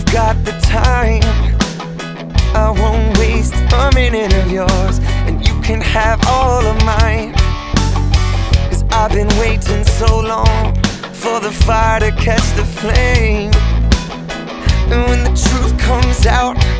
got the time, I won't waste a minute of yours, and you can have all of mine. 'Cause I've been waiting so long for the fire to catch the flame. And when the truth comes out,